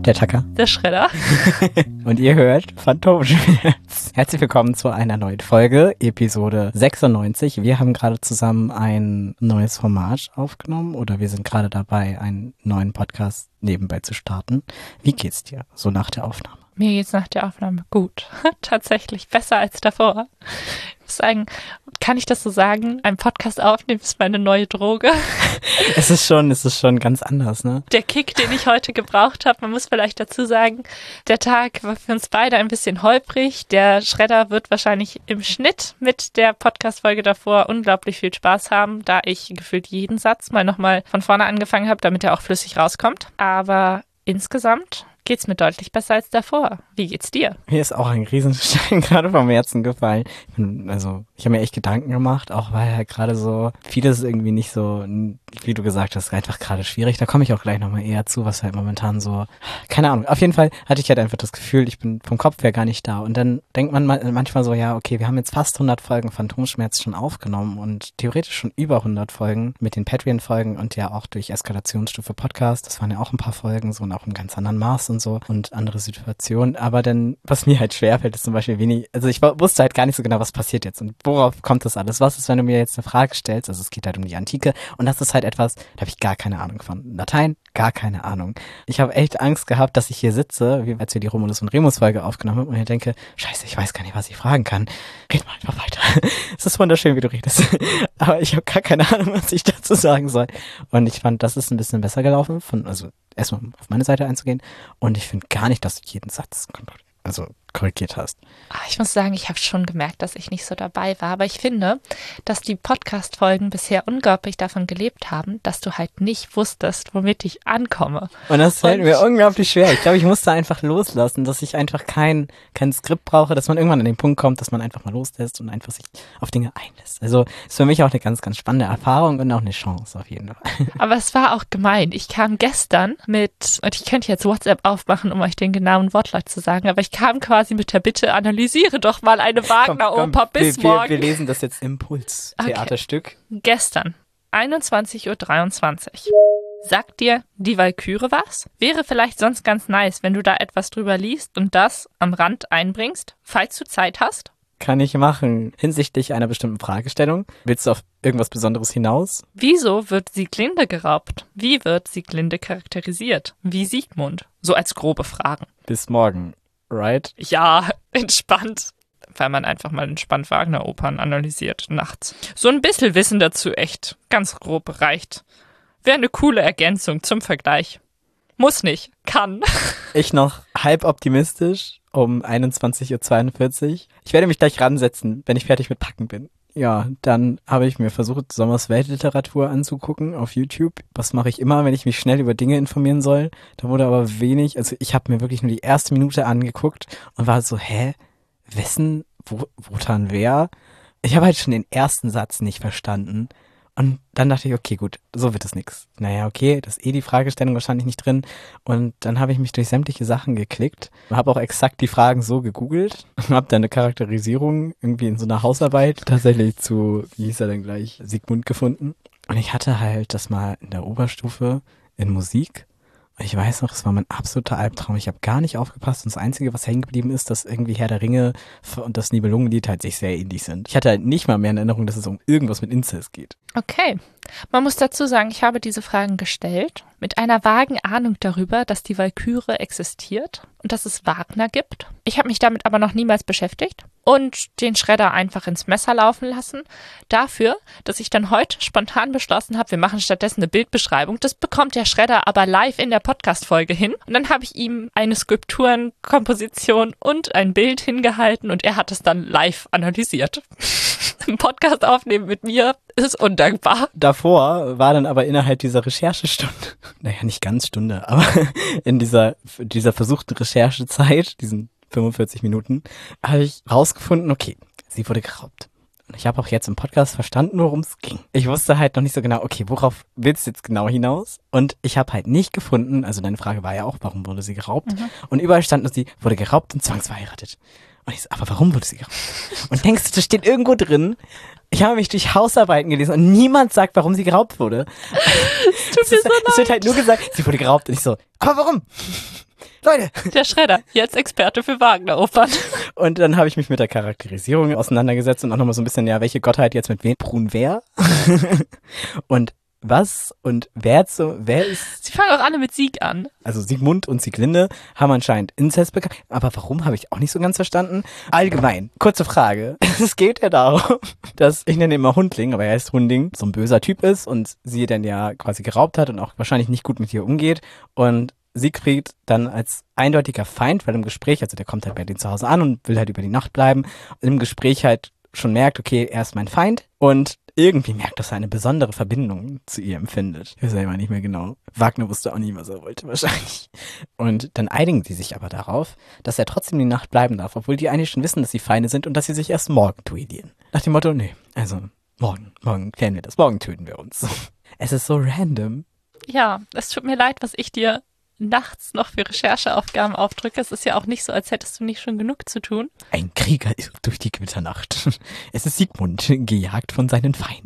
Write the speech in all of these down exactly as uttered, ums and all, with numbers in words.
Der Tacker. Der Schredder. Und ihr hört Phantomschmerz. Herzlich willkommen zu einer neuen Folge, Episode sechsundneunzig. Wir haben gerade zusammen ein neues Format aufgenommen oder wir sind gerade dabei, einen neuen Podcast nebenbei zu starten. Wie geht's dir so nach der Aufnahme? Mir geht's nach der Aufnahme gut. Tatsächlich besser als davor. Ich muss sagen, kann ich das so sagen? Ein Podcast aufnehmen ist meine neue Droge. Es ist schon, es ist schon ganz anders, ne? Der Kick, den ich heute gebraucht habe, man muss vielleicht dazu sagen, der Tag war für uns beide ein bisschen holprig. Der Schredder wird wahrscheinlich im Schnitt mit der Podcast-Folge davor unglaublich viel Spaß haben, da ich gefühlt jeden Satz mal nochmal von vorne angefangen habe, damit er auch flüssig rauskommt. Aber insgesamt geht's mir deutlich besser als davor. Wie geht's dir? Mir ist auch ein Riesenstein gerade vom Herzen gefallen. Ich bin, also, ich habe mir echt Gedanken gemacht, auch weil ja gerade so vieles irgendwie nicht so, wie du gesagt hast, einfach gerade schwierig. Da komme ich auch gleich nochmal eher zu, was halt momentan so, keine Ahnung. Auf jeden Fall hatte ich halt einfach das Gefühl, ich bin vom Kopf her gar nicht da. Und dann denkt man manchmal so, ja, okay, wir haben jetzt fast hundert Folgen Phantomschmerz schon aufgenommen und theoretisch schon über hundert Folgen mit den Patreon-Folgen und ja auch durch Eskalationsstufe Podcast. Das waren ja auch ein paar Folgen, so und auch im ganz anderen Maß und so und andere Situationen. Aber dann, was mir halt schwerfällt, ist zum Beispiel wenig, also ich wusste halt gar nicht so genau, was passiert jetzt und worauf kommt das alles? Was ist, wenn du mir jetzt eine Frage stellst? Also es geht halt um die Antike und das ist halt etwas, da habe ich gar keine Ahnung von. Latein, gar keine Ahnung. Ich habe echt Angst gehabt, dass ich hier sitze, wie als wir die Romulus und Remus Folge aufgenommen haben und ich denke, scheiße, ich weiß gar nicht, was ich fragen kann. Red mal einfach weiter. Es ist wunderschön, wie du redest. Aber ich habe gar keine Ahnung, was ich dazu sagen soll. Und ich fand, das ist ein bisschen besser gelaufen, von, also erstmal auf meine Seite einzugehen. Und ich finde gar nicht, dass du jeden Satz also korrigiert hast. Ich muss sagen, ich habe schon gemerkt, dass ich nicht so dabei war. Aber ich finde, dass die Podcast-Folgen bisher unglaublich davon gelebt haben, dass du halt nicht wusstest, womit ich ankomme. Und das fällt und mir unglaublich schwer. Ich glaube, ich musste einfach loslassen, dass ich einfach kein, kein Skript brauche, dass man irgendwann an den Punkt kommt, dass man einfach mal loslässt und einfach sich auf Dinge einlässt. Also ist für mich auch eine ganz, ganz spannende Erfahrung und auch eine Chance auf jeden Fall. Aber es war auch gemein. Ich kam gestern mit, und ich könnte jetzt WhatsApp aufmachen, um euch den genauen Wortlaut zu sagen, aber ich kam quasi mit der Bitte, analysiere doch mal eine Wagner-Oper bis wir, morgen. Wir, wir lesen das jetzt Impuls-Theaterstück. Okay. Gestern, einundzwanzig Uhr dreiundzwanzig. Sagt dir die Walküre was? Wäre vielleicht sonst ganz nice, wenn du da etwas drüber liest und das am Rand einbringst, falls du Zeit hast? Kann ich machen. Hinsichtlich einer bestimmten Fragestellung. Willst du auf irgendwas Besonderes hinaus? Wieso wird Sieglinde geraubt? Wie wird Sieglinde charakterisiert? Wie Siegmund? So als grobe Fragen. Bis morgen. Right? Ja, entspannt. Weil man einfach mal entspannt Wagner-Opern analysiert, nachts. So ein bisschen Wissen dazu echt ganz grob reicht. Wäre eine coole Ergänzung zum Vergleich. Muss nicht, kann. Ich noch halb optimistisch um einundzwanzig Uhr zweiundvierzig. Ich werde mich gleich ransetzen, wenn ich fertig mit Packen bin. Ja, dann habe ich mir versucht, Sommers Weltliteratur anzugucken auf YouTube. Was mache ich immer, wenn ich mich schnell über Dinge informieren soll? Da wurde aber wenig, also ich habe mir wirklich nur die erste Minute angeguckt und war so, hä? Wessen? Wo, Wotan wer? Ich habe halt schon den ersten Satz nicht verstanden. Und dann dachte ich, okay, gut, so wird es nix. Naja, okay, das ist eh die Fragestellung wahrscheinlich nicht drin. Und dann habe ich mich durch sämtliche Sachen geklickt und habe auch exakt die Fragen so gegoogelt und habe dann eine Charakterisierung irgendwie in so einer Hausarbeit tatsächlich zu, wie hieß er denn gleich, Siegmund gefunden. Und ich hatte halt das mal in der Oberstufe in Musik. Und ich weiß noch, es war mein absoluter Albtraum. Ich habe gar nicht aufgepasst und das Einzige, was hängen geblieben ist, dass irgendwie Herr der Ringe und das Nibelungenlied halt sich sehr ähnlich sind. Ich hatte halt nicht mal mehr in Erinnerung, dass es um irgendwas mit Inzest geht. Okay. Man muss dazu sagen, ich habe diese Fragen gestellt mit einer vagen Ahnung darüber, dass die Walküre existiert und dass es Wagner gibt. Ich habe mich damit aber noch niemals beschäftigt und den Schredder einfach ins Messer laufen lassen. Dafür, dass ich dann heute spontan beschlossen habe, wir machen stattdessen eine Bildbeschreibung. Das bekommt der Schredder aber live in der Podcast-Folge hin. Und dann habe ich ihm eine Skulpturenkomposition und ein Bild hingehalten und er hat es dann live analysiert. Im Podcast aufnehmen mit mir ist undankbar. Davor war dann aber innerhalb dieser Recherchestunde, naja, nicht ganz Stunde, aber in dieser, dieser versuchten Recherchezeit, diesen fünfundvierzig Minuten, habe ich rausgefunden, okay, sie wurde geraubt. Und ich habe auch jetzt im Podcast verstanden, worum es ging. Ich wusste halt noch nicht so genau, okay, worauf willst du jetzt genau hinaus? Und ich habe halt nicht gefunden, also deine Frage war ja auch, warum wurde sie geraubt? Mhm. Und überall stand nur, sie wurde geraubt und zwangsverheiratet. Und ich so, aber warum wurde sie geraubt? Und denkst du, das steht irgendwo drin? Ich habe mich durch Hausarbeiten gelesen und niemand sagt, warum sie geraubt wurde. Es tut mir so leid. Es wird halt nur gesagt, sie wurde geraubt. Und ich so, aber warum? Leute! Der Schredder, jetzt Experte für Wagner-Opern. Und dann habe ich mich mit der Charakterisierung auseinandergesetzt und auch nochmal so ein bisschen, ja, welche Gottheit jetzt mit wem? Brun wer? Und was und wer so, wer ist... Sie fangen auch alle mit Sieg an. Also Sigmund und Sieglinde haben anscheinend Inzest begangen. Aber warum, habe ich auch nicht so ganz verstanden. Allgemein, kurze Frage. Es geht ja darum, dass, ich nenne ihn immer Hundling, aber er heißt Hunding, so ein böser Typ ist und sie dann ja quasi geraubt hat und auch wahrscheinlich nicht gut mit ihr umgeht. Und Siegfried dann als eindeutiger Feind, weil im Gespräch, also der kommt halt bei denen zu Hause an und will halt über die Nacht bleiben, und im Gespräch halt schon merkt, okay, er ist mein Feind und irgendwie merkt, dass er eine besondere Verbindung zu ihr empfindet. Ich weiß selber nicht mehr genau. Wagner wusste auch nie, was er wollte wahrscheinlich. Und dann einigen sie sich aber darauf, dass er trotzdem die Nacht bleiben darf, obwohl die eigentlich schon wissen, dass sie Feinde sind und dass sie sich erst morgen duellieren. Nach dem Motto, nee, also morgen, morgen klären wir das, morgen töten wir uns. Es ist so random. Ja, es tut mir leid, was ich dir nachts noch für Rechercheaufgaben aufdrücke. Es ist ja auch nicht so, als hättest du nicht schon genug zu tun. Ein Krieger irrt durch die Gewitternacht. Es ist Siegmund, gejagt von seinen Feinden.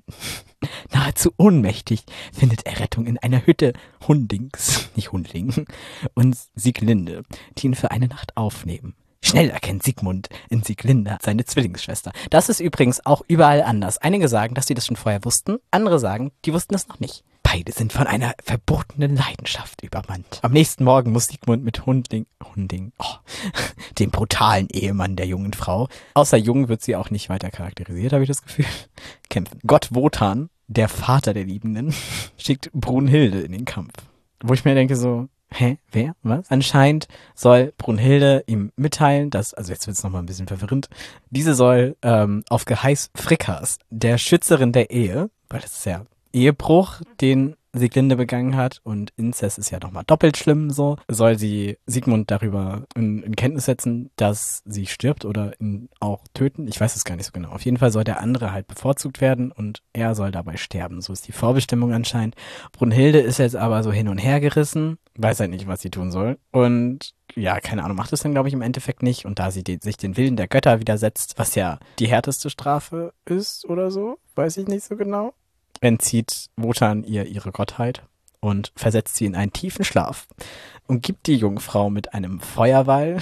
Nahezu ohnmächtig findet er Rettung in einer Hütte Hundings, nicht Hundling, und Sieglinde, die ihn für eine Nacht aufnehmen. Schnell erkennt Siegmund in Sieglinde seine Zwillingsschwester. Das ist übrigens auch überall anders. Einige sagen, dass sie das schon vorher wussten, andere sagen, die wussten es noch nicht. Beide sind von einer verbotenen Leidenschaft übermannt. Am nächsten Morgen muss Siegmund mit Hundling, Hunding, oh, dem brutalen Ehemann der jungen Frau, außer jung wird sie auch nicht weiter charakterisiert, habe ich das Gefühl, kämpfen. Gott Wotan, der Vater der Liebenden, schickt Brunhilde in den Kampf. Wo ich mir denke so, hä, wer, was? Anscheinend soll Brunhilde ihm mitteilen, dass, also jetzt wird es nochmal ein bisschen verwirrend, diese soll ähm, auf Geheiß Frickas, der Schützerin der Ehe, weil das ist ja Ehebruch, den Sieglinde begangen hat, und Inzest ist ja nochmal doppelt schlimm, so, soll sie Siegmund darüber in, in Kenntnis setzen, dass sie stirbt oder ihn auch töten. Ich weiß es gar nicht so genau. Auf jeden Fall soll der andere halt bevorzugt werden und er soll dabei sterben. So ist die Vorbestimmung anscheinend. Brunhilde ist jetzt aber so hin und her gerissen, weiß halt nicht, was sie tun soll. Und ja, keine Ahnung, macht es dann, glaube ich, im Endeffekt nicht. Und da sie den, sich den Willen der Götter widersetzt, was ja die härteste Strafe ist oder so, weiß ich nicht so genau, entzieht Wotan ihr ihre Gottheit und versetzt sie in einen tiefen Schlaf und gibt die Jungfrau mit einem Feuerwall,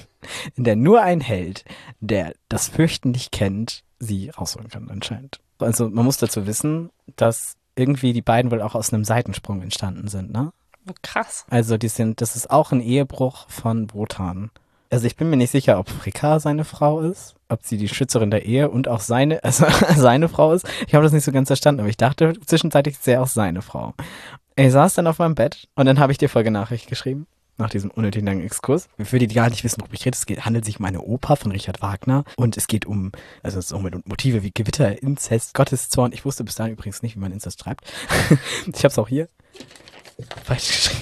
in der nur ein Held, der das Fürchten nicht kennt, sie rausholen kann anscheinend. Also man muss dazu wissen, dass irgendwie die beiden wohl auch aus einem Seitensprung entstanden sind, ne? Oh, krass. Also die sind, das ist auch ein Ehebruch von Wotan. Also ich bin mir nicht sicher, ob Fricka seine Frau ist, ob sie die Schützerin der Ehe und auch seine, also seine Frau ist. Ich habe das nicht so ganz verstanden, aber ich dachte zwischenzeitlich ist er auch seine Frau. Ich saß dann auf meinem Bett und dann habe ich dir Folgenachricht geschrieben, nach diesem unnötigen langen Exkurs. Für die, die gar nicht wissen, worüber ich rede, es geht, handelt sich um eine Oper von Richard Wagner und es geht um, also es ist auch mit Motive wie Gewitter, Inzest, Gotteszorn. Ich wusste bis dahin übrigens nicht, wie man Inzest schreibt. Ich habe es auch hier falsch geschrieben.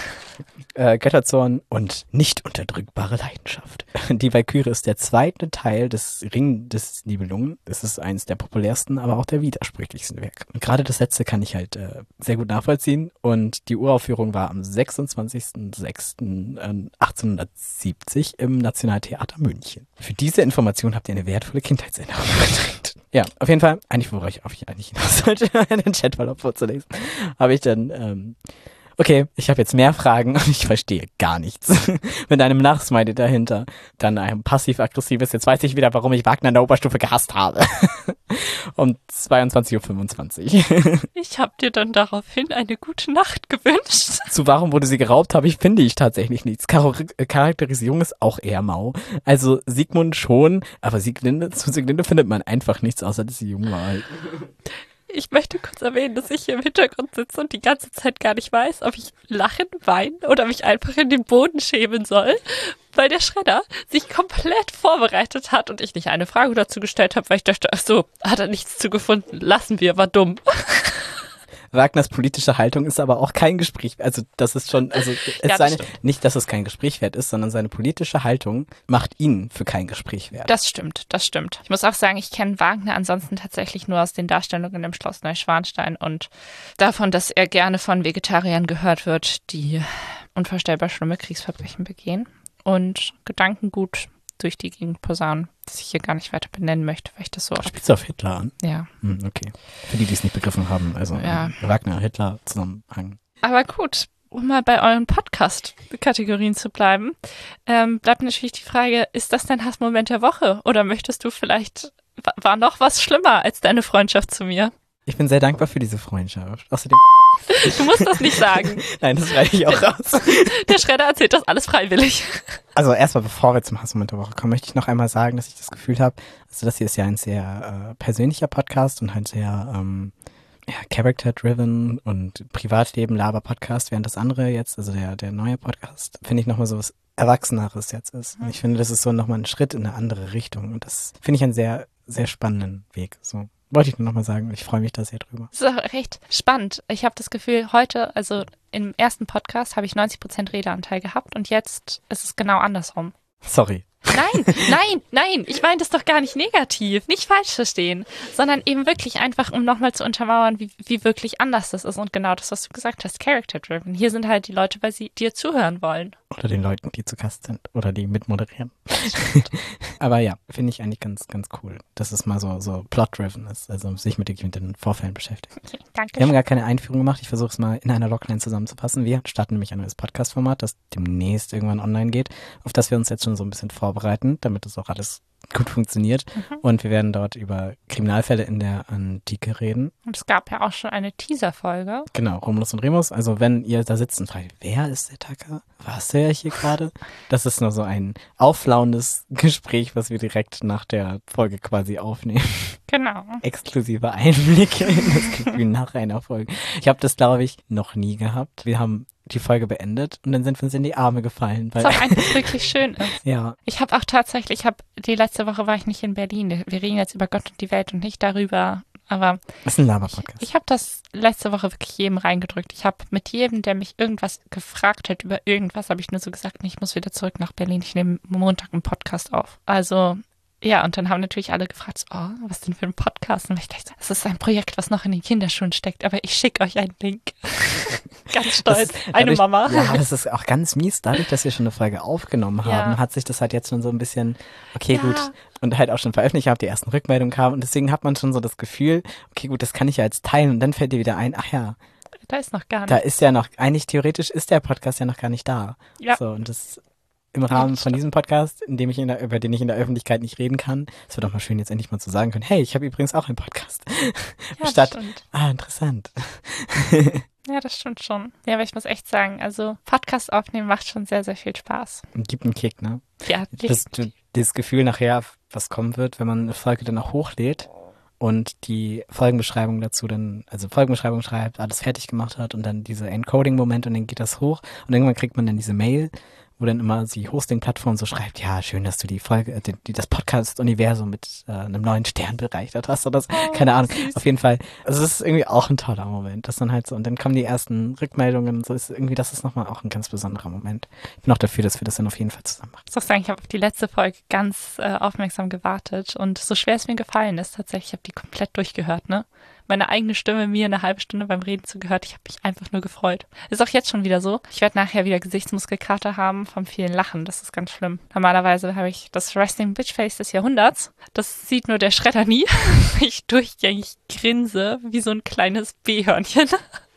Äh, Götterzorn und nicht unterdrückbare Leidenschaft. Die Walküre ist der zweite Teil des Ring des Nibelungen. Es ist eines der populärsten, aber auch der widersprüchlichsten Werke. Und gerade das letzte kann ich halt äh, sehr gut nachvollziehen. Und die Uraufführung war am sechsundzwanzigsten sechsten achtzehnhundertsiebzig im Nationaltheater München. Für diese Information habt ihr eine wertvolle Kindheitserinnerung gekriegt. Ja, auf jeden Fall, eigentlich, worauf ich, ich eigentlich hinaus sollte, den Chat mal vorzulesen, habe ich dann ähm, okay, ich habe jetzt mehr Fragen und ich verstehe gar nichts. Mit einem Nachsmiley dahinter. Dann ein passiv-aggressives, jetzt weiß ich wieder, warum ich Wagner in der Oberstufe gehasst habe. Um zweiundzwanzig Uhr fünfundzwanzig. Ich habe dir dann daraufhin eine gute Nacht gewünscht. Zu warum wurde sie geraubt, habe ich, finde ich tatsächlich nichts. Char- Charakterisierung ist auch eher mau. Also Siegmund schon, aber Sieglinde, zu Sieglinde findet man einfach nichts, außer dass sie jung war halt. Ich möchte kurz erwähnen, dass ich hier im Hintergrund sitze und die ganze Zeit gar nicht weiß, ob ich lachen, weinen oder mich einfach in den Boden schämen soll, weil der Schredder sich komplett vorbereitet hat und ich nicht eine Frage dazu gestellt habe, weil ich dachte, ach so, hat er nichts zu gefunden, lassen wir, war dumm. Wagners politische Haltung ist aber auch kein Gespräch, also das ist schon, also es Ja, seine, stimmt. nicht, dass es kein Gespräch wert ist, sondern seine politische Haltung macht ihn für kein Gespräch wert. Das stimmt, das stimmt. Ich muss auch sagen, ich kenne Wagner ansonsten tatsächlich nur aus den Darstellungen im Schloss Neuschwanstein und davon, dass er gerne von Vegetariern gehört wird, die unvorstellbar schlimme Kriegsverbrechen begehen und Gedankengut durch die Gegend posaunen, das ich hier gar nicht weiter benennen möchte, weil ich das so... Spielst du auf Hitler an? Ja. Hm, okay. Für die, die es nicht begriffen haben, also Ja. äh, Wagner, Hitler, Zusammenhang. Aber gut, um mal bei euren Podcast-Kategorien zu bleiben, ähm, bleibt natürlich die Frage, ist das dein Hassmoment der Woche? Oder möchtest du vielleicht, war noch was schlimmer als deine Freundschaft zu mir? Ich bin sehr dankbar für diese Freundschaft. Außerdem Du musst das nicht sagen. Nein, das schreibe ich auch raus. Der Schredder erzählt das alles freiwillig. Also erstmal, bevor wir zum Hassmoment der Woche kommen, möchte ich noch einmal sagen, dass ich das Gefühl habe, also das hier ist ja ein sehr äh, persönlicher Podcast und halt sehr ähm, ja, Character-driven und Privatleben-Laber-Podcast, während das andere jetzt, also der, der neue Podcast, finde ich nochmal so was Erwachseneres jetzt ist. Und ich finde, das ist so nochmal ein Schritt in eine andere Richtung und das finde ich einen sehr, sehr spannenden Weg, so. Wollte ich nur nochmal sagen, ich freue mich da sehr drüber. Das ist auch recht spannend. Ich habe das Gefühl, heute, also im ersten Podcast habe ich neunzig Prozent Redeanteil gehabt und jetzt ist es genau andersrum. Sorry. Nein, nein, nein, ich meine das doch gar nicht negativ, nicht falsch verstehen, sondern eben wirklich einfach, um nochmal zu untermauern, wie, wie wirklich anders das ist und genau das, was du gesagt hast, character-driven. Hier sind halt die Leute, weil sie dir zuhören wollen. Oder den Leuten, die zu Gast sind oder die mitmoderieren. Aber ja, finde ich eigentlich ganz, ganz cool, dass es mal so, so plot-driven ist, also sich mit, mit den Vorfällen beschäftigt. Okay, danke. Wir haben gar keine Einführung gemacht, ich versuche es mal in einer Logline zusammenzufassen. Wir starten nämlich ein neues Podcast-Format, das demnächst irgendwann online geht, auf das wir uns jetzt schon so ein bisschen vorbereiten, damit das auch alles gut funktioniert. Mhm. Und wir werden dort über Kriminalfälle in der Antike reden. Und es gab ja auch schon eine Teaser-Folge. Genau, Romulus und Remus. Also wenn ihr da sitzt und fragt, wer ist der Tacker? Was der hier gerade? Das ist nur so ein aufflauendes Gespräch, was wir direkt nach der Folge quasi aufnehmen. Genau. Exklusive Einblicke in das Gefühl nach einer Folge. Ich habe das, glaube ich, noch nie gehabt. Wir haben die Folge beendet und dann sind wir uns in die Arme gefallen. Weil was auch einfach wirklich schön ist. Ja. Ich habe auch tatsächlich, ich habe die letzte Woche war ich nicht in Berlin. Wir reden jetzt über Gott und die Welt und nicht darüber, aber das ist ein Laber-Podcast. Ich, ich habe das letzte Woche wirklich jedem reingedrückt. Ich habe mit jedem, der mich irgendwas gefragt hat über irgendwas, habe ich nur so gesagt, ich muss wieder zurück nach Berlin. Ich nehme Montag einen Podcast auf. Also ja, und dann haben natürlich alle gefragt, so, oh, was denn für ein Podcast? Und ich dachte, das ist ein Projekt, was noch in den Kinderschuhen steckt, aber ich schicke euch einen Link. Ganz stolz, das, eine dadurch, Mama. Ja, das ist auch ganz mies. Dadurch, dass wir schon eine Folge aufgenommen haben, ja. hat sich das halt jetzt schon so ein bisschen, okay, ja. gut, und halt auch schon veröffentlicht habe, die ersten Rückmeldungen kamen und deswegen hat man schon so das Gefühl, okay, gut, das kann ich ja jetzt teilen und dann fällt dir wieder ein, ach ja, da ist noch gar nicht. Da ist ja noch, eigentlich theoretisch ist der Podcast ja noch gar nicht da. Ja. So, und das im Rahmen von diesem Podcast, in dem ich in der, über den ich in der Öffentlichkeit nicht reden kann. Es wird doch mal schön, jetzt endlich mal zu sagen können, hey, ich habe übrigens auch einen Podcast. Ja, Statt, das stimmt. ah, interessant. Ja, das stimmt schon. Ja, aber ich muss echt sagen, also Podcast aufnehmen macht schon sehr, sehr viel Spaß. Und gibt einen Kick, ne? Ja, das, das Gefühl nachher, was kommen wird, wenn man eine Folge dann auch hochlädt und die Folgenbeschreibung dazu dann, also Folgenbeschreibung schreibt, alles fertig gemacht hat und dann diese Encoding-Moment und dann geht das hoch und irgendwann kriegt man dann diese Mail, wo dann immer die Hosting-Plattform so schreibt, ja, schön, dass du die Folge, die, die das Podcast-Universum mit äh, einem neuen Stern bereichert hast oder so. Oh, keine Ahnung. süß. Auf jeden Fall. Also es ist irgendwie auch ein toller Moment. Das dann halt so, und dann kommen die ersten Rückmeldungen und so ist irgendwie, das ist nochmal auch ein ganz besonderer Moment. Ich bin auch dafür, dass wir das dann auf jeden Fall zusammen machen. Ich muss auch sagen, ich habe auf die letzte Folge ganz äh, aufmerksam gewartet und so schwer es mir gefallen ist, tatsächlich, ich habe die komplett durchgehört, ne? Meine eigene Stimme mir eine halbe Stunde beim Reden zugehört. Ich habe mich einfach nur gefreut. Ist auch jetzt schon wieder so. Ich werde nachher wieder Gesichtsmuskelkater haben vom vielen Lachen. Das ist ganz schlimm. Normalerweise habe ich das Resting Bitch Face des Jahrhunderts. Das sieht nur der Schredder nie. Ich durchgängig grinse wie so ein kleines B-Hörnchen.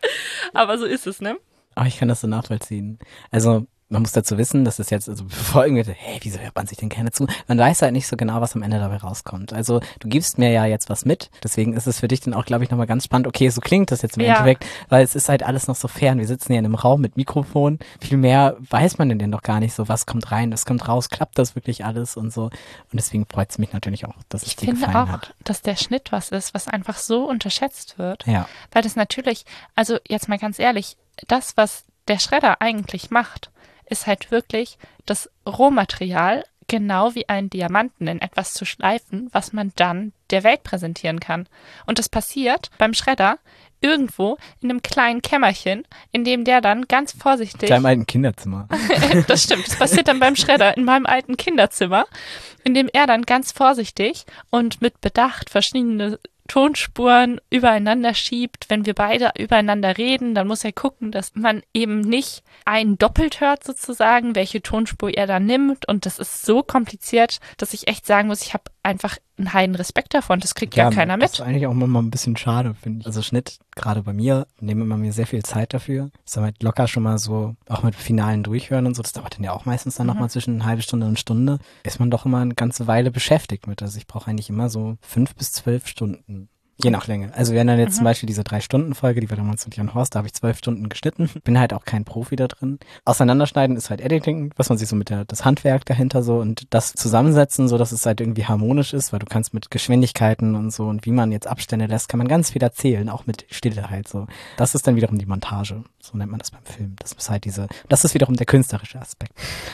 Aber so ist es, ne? Oh, ich kann das so nachvollziehen. Also man muss dazu wissen, dass es jetzt, also bevor irgendwie, hey, wieso hört man sich denn gerne zu? Man weiß halt nicht so genau, was am Ende dabei rauskommt. Also du gibst mir ja jetzt was mit, deswegen ist es für dich dann auch, glaube ich, nochmal ganz spannend, okay, so klingt das jetzt im ja. Endeffekt, weil es ist halt alles noch so fern. Wir sitzen ja in einem Raum mit Mikrofon, viel mehr weiß man denn noch gar nicht so, was kommt rein, was kommt raus, klappt das wirklich alles und so. Und deswegen freut es mich natürlich auch, dass es ich dir gefallen auch, hat. Ich finde auch, dass der Schnitt was ist, was einfach so unterschätzt wird. Ja. Weil das natürlich, also jetzt mal ganz ehrlich, das, was der Schredder eigentlich macht, ist halt wirklich das Rohmaterial, genau wie einen Diamanten in etwas zu schleifen, was man dann der Welt präsentieren kann. Und das passiert beim Schredder irgendwo in einem kleinen Kämmerchen, in dem der dann ganz vorsichtig... In deinem alten Kinderzimmer. Das stimmt, das passiert dann beim Schredder in meinem alten Kinderzimmer, in dem er dann ganz vorsichtig und mit Bedacht verschiedene Tonspuren übereinander schiebt. Wenn wir beide übereinander reden, dann muss er gucken, dass man eben nicht einen doppelt hört sozusagen, welche Tonspur er da nimmt. Und das ist so kompliziert, dass ich echt sagen muss, ich habe einfach einen heiden Respekt davon. Das kriegt ja, ja keiner mit. Das ist eigentlich auch immer ein bisschen schade, finde ich. Also Schnitt, gerade bei mir, nehme immer mir sehr viel Zeit dafür. Das ist halt locker schon mal so, auch mit finalen Durchhören und so, das dauert dann ja auch meistens dann mhm. nochmal zwischen eine halbe Stunde und Stunde, ist man doch immer eine ganze Weile beschäftigt mit. Also ich brauche eigentlich immer so fünf bis zwölf Stunden. Je nach Länge. Also wir haben dann jetzt mhm. zum Beispiel diese Drei-Stunden-Folge, die wir damals mit Jan Horst, da habe ich zwölf Stunden geschnitten. Bin halt auch kein Profi da drin. Auseinanderschneiden ist halt Editing, was man sich so mit der, das Handwerk dahinter so und das zusammensetzen, so dass es halt irgendwie harmonisch ist, weil du kannst mit Geschwindigkeiten und so und wie man jetzt Abstände lässt, kann man ganz viel erzählen, auch mit Stille halt so. Das ist dann wiederum die Montage. So nennt man das beim Film. Das ist halt diese, das ist wiederum der künstlerische Aspekt.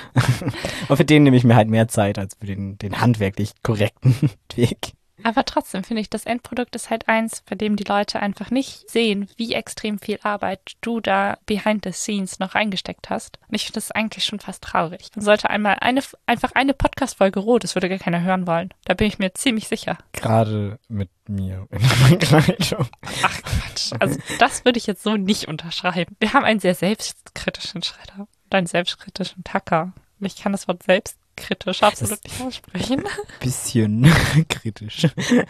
Und für den nehme ich mir halt mehr Zeit als für den, den handwerklich korrekten Weg. Aber trotzdem finde ich, das Endprodukt ist halt eins, bei dem die Leute einfach nicht sehen, wie extrem viel Arbeit du da behind the scenes noch reingesteckt hast. Und ich finde das eigentlich schon fast traurig. Man sollte einmal eine, einfach eine Podcast-Folge roh, das würde gar keiner hören wollen. Da bin ich mir ziemlich sicher. Gerade mit mir in der Begleitung. Ach Quatsch, also das würde ich jetzt so nicht unterschreiben. Wir haben einen sehr selbstkritischen Schredder und einen selbstkritischen Tacker. Und ich kann das Wort selbst kritisch absolut nicht aussprechen. Bisschen kritisch.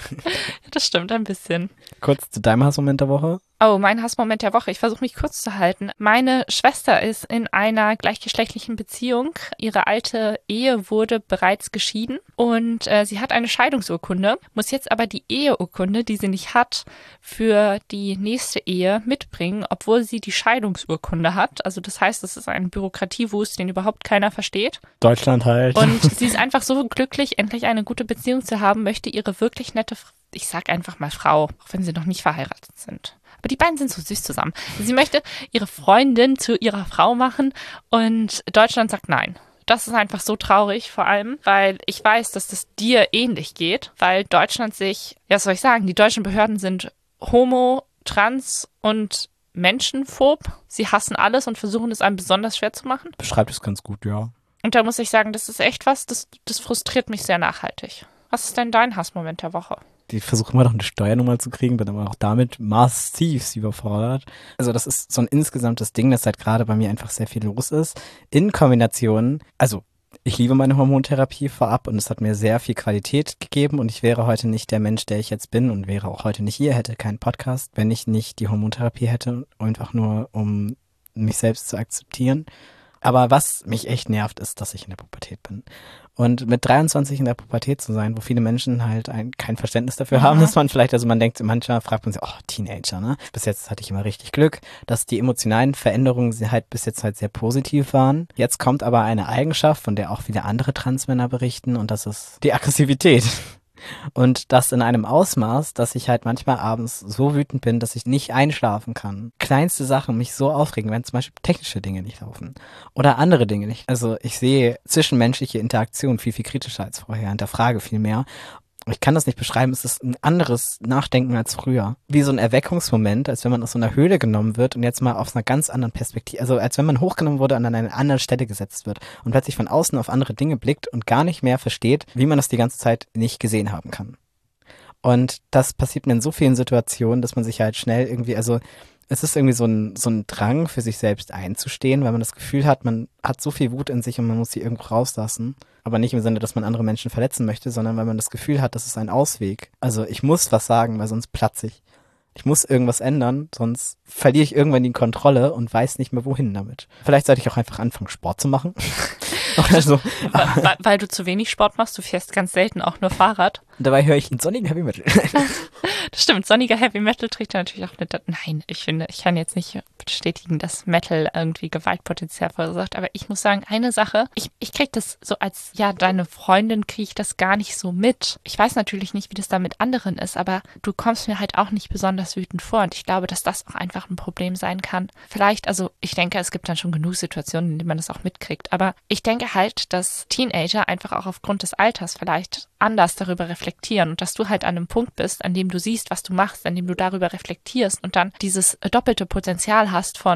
Das stimmt, ein bisschen. Kurz zu deinem Hassmoment der Woche. Oh, mein Hassmoment der Woche. Ich versuche mich kurz zu halten. Meine Schwester ist in einer gleichgeschlechtlichen Beziehung. Ihre alte Ehe wurde bereits geschieden und äh, sie hat eine Scheidungsurkunde, muss jetzt aber die Eheurkunde, die sie nicht hat, für die nächste Ehe mitbringen, obwohl sie die Scheidungsurkunde hat. Also das heißt, das ist ein Bürokratiewust, den überhaupt keiner versteht. Deutschland halt. Und sie ist einfach so glücklich, endlich eine gute Beziehung zu haben, möchte ihre wirklich nette, ich sag einfach mal Frau, auch wenn sie noch nicht verheiratet sind. Aber die beiden sind so süß zusammen. Sie möchte ihre Freundin zu ihrer Frau machen und Deutschland sagt nein. Das ist einfach so traurig, vor allem, weil ich weiß, dass das dir ähnlich geht, weil Deutschland sich, ja, was soll ich sagen, die deutschen Behörden sind homo, trans und menschenphob. Sie hassen alles und versuchen es einem besonders schwer zu machen. Beschreibt es ganz gut, ja. Und da muss ich sagen, das ist echt was, das, das frustriert mich sehr nachhaltig. Was ist denn dein Hassmoment der Woche? Die versuchen immer noch eine Steuernummer zu kriegen, bin aber auch damit massiv überfordert. Also das ist so ein insgesamtes Ding, dass halt gerade bei mir einfach sehr viel los ist. In Kombination, also ich liebe meine Hormontherapie vorab und es hat mir sehr viel Qualität gegeben und ich wäre heute nicht der Mensch, der ich jetzt bin und wäre auch heute nicht hier, hätte keinen Podcast, wenn ich nicht die Hormontherapie hätte, einfach nur um mich selbst zu akzeptieren. Aber was mich echt nervt, ist, dass ich in der Pubertät bin. Und mit dreiundzwanzig in der Pubertät zu sein, wo viele Menschen halt ein, kein Verständnis dafür haben, dass man vielleicht, also man denkt, manchmal fragt man sich, oh, Teenager, ne? Bis jetzt hatte ich immer richtig Glück, dass die emotionalen Veränderungen halt bis jetzt halt sehr positiv waren. Jetzt kommt aber eine Eigenschaft, von der auch viele andere Transmänner berichten und das ist die Aggressivität. Und das in einem Ausmaß, dass ich halt manchmal abends so wütend bin, dass ich nicht einschlafen kann. Kleinste Sachen mich so aufregen, wenn zum Beispiel technische Dinge nicht laufen. Oder andere Dinge nicht. Also ich sehe zwischenmenschliche Interaktion viel, viel kritischer als vorher, hinterfrage viel mehr. Ich kann das nicht beschreiben, es ist ein anderes Nachdenken als früher. Wie so ein Erweckungsmoment, als wenn man aus so einer Höhle genommen wird und jetzt mal aus einer ganz anderen Perspektive, also als wenn man hochgenommen wurde und an eine andere Stelle gesetzt wird und plötzlich von außen auf andere Dinge blickt und gar nicht mehr versteht, wie man das die ganze Zeit nicht gesehen haben kann. Und das passiert mir in so vielen Situationen, dass man sich halt schnell irgendwie, also es ist irgendwie so ein, so ein Drang für sich selbst einzustehen, weil man das Gefühl hat, man hat so viel Wut in sich und man muss sie irgendwo rauslassen. Aber nicht im Sinne, dass man andere Menschen verletzen möchte, sondern weil man das Gefühl hat, das ist ein Ausweg. Also ich muss was sagen, weil sonst platze ich. Ich muss irgendwas ändern, sonst verliere ich irgendwann die Kontrolle und weiß nicht mehr, wohin damit. Vielleicht sollte ich auch einfach anfangen, Sport zu machen. Oder so. weil, weil du zu wenig Sport machst, du fährst ganz selten auch nur Fahrrad. Und dabei höre ich einen sonnigen Heavy Metal. Das stimmt, sonniger Heavy Metal trägt ja natürlich auch nicht. Nein, ich finde, ich kann jetzt nicht bestätigen, dass Metal irgendwie Gewaltpotenzial verursacht, aber ich muss sagen, eine Sache, ich, ich kriege das so als, ja, deine Freundin kriege ich das gar nicht so mit. Ich weiß natürlich nicht, wie das da mit anderen ist, aber du kommst mir halt auch nicht besonders wütend vor und ich glaube, dass das auch einfach ein Problem sein kann. Vielleicht, also ich denke, es gibt dann schon genug Situationen, in denen man das auch mitkriegt, aber ich denke halt, dass Teenager einfach auch aufgrund des Alters vielleicht anders darüber reflektieren und dass du halt an einem Punkt bist, an dem du siehst, was du machst, an dem du darüber reflektierst und dann dieses doppelte Potenzial hast von,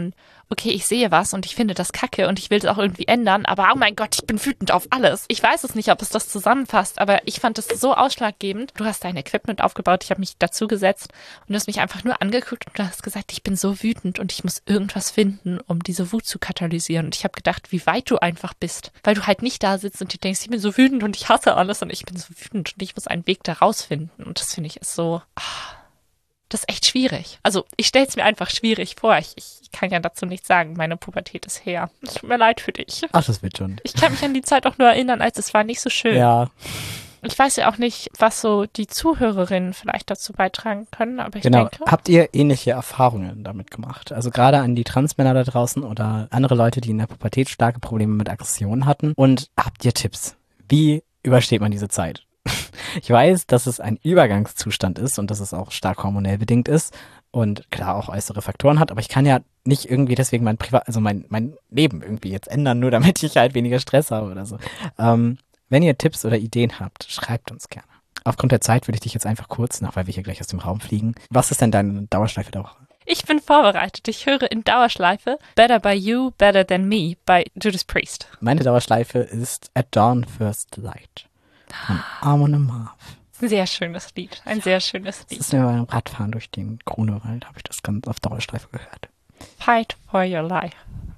okay, ich sehe was und ich finde das kacke und ich will es auch irgendwie ändern, aber oh mein Gott, ich bin wütend auf alles. Ich weiß es nicht, ob es das zusammenfasst, aber ich fand es so ausschlaggebend. Du hast dein Equipment aufgebaut, ich habe mich dazu gesetzt und du hast mich einfach nur angeguckt und du hast gesagt, ich bin so wütend und ich muss irgendwas finden, um diese Wut zu katalysieren. Und ich habe gedacht, wie weit du einfach bist, weil du halt nicht da sitzt und dir denkst, ich bin so wütend und ich hasse alles und ich bin so wütend und ich muss einen Weg da rausfinden. Und das finde ich ist so... Ah, das ist echt schwierig. Also ich stelle es mir einfach schwierig vor. Ich, ich kann ja dazu nichts sagen. Meine Pubertät ist her. Es tut mir leid für dich. Ach, das wird schon. Ich kann mich an die Zeit auch nur erinnern, als es war nicht so schön. Ja. Ich weiß ja auch nicht, was so die Zuhörerinnen vielleicht dazu beitragen können, aber ich Genau. denke... Habt ihr ähnliche Erfahrungen damit gemacht? Also gerade an die Transmänner da draußen oder andere Leute, die in der Pubertät starke Probleme mit Aggressionen hatten. Und habt ihr Tipps? Wie übersteht man diese Zeit? Ich weiß, dass es ein Übergangszustand ist und dass es auch stark hormonell bedingt ist und klar auch äußere Faktoren hat, aber ich kann ja nicht irgendwie deswegen mein Privat, also mein, mein Leben irgendwie jetzt ändern, nur damit ich halt weniger Stress habe oder so. Ähm, wenn ihr Tipps oder Ideen habt, schreibt uns gerne. Aufgrund der Zeit würde ich dich jetzt einfach kurz, nach weil wir hier gleich aus dem Raum fliegen. Was ist denn deine Dauerschleife der Woche? Ich bin vorbereitet. Ich höre in Dauerschleife Better by You, Better Than Me bei Judas Priest. Meine Dauerschleife ist At Dawn First Light von Amon Amarth. Ein sehr schönes Lied. Ein sehr schönes Das Lied. ist mir beim Radfahren durch den Grunewald, habe ich das ganz auf Dauerschleife gehört. Fight for your life.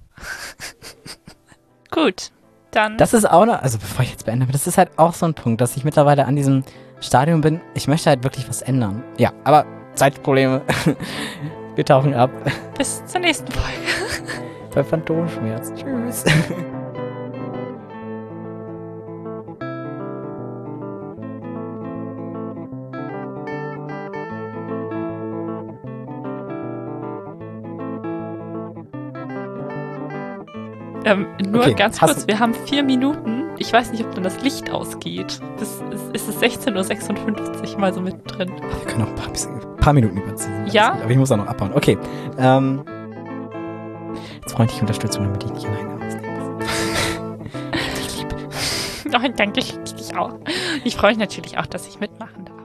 Gut, dann... Das ist auch noch, also bevor ich jetzt beende, das ist halt auch so ein Punkt, dass ich mittlerweile an diesem Stadium bin, ich möchte halt wirklich was ändern. Ja, aber Zeitprobleme. Wir tauchen ab. Bis zur nächsten Folge. Bei Phantomschmerz. Tschüss. Ähm, nur Okay, ganz hast kurz, du- wir haben vier Minuten. Ich weiß nicht, ob dann das Licht ausgeht. Das ist, ist es sechzehn Uhr sechsundfünfzig mal so mittendrin. Wir können noch ein paar, bisschen, paar Minuten überziehen. Ja? Aber ich muss auch noch abhauen. Okay. Ähm, jetzt freundliche Unterstützung, damit ich nicht alleine ausnehme. Ich liebe. Oh, danke, ich dich auch. Ich freue mich natürlich auch, dass ich mitmachen darf.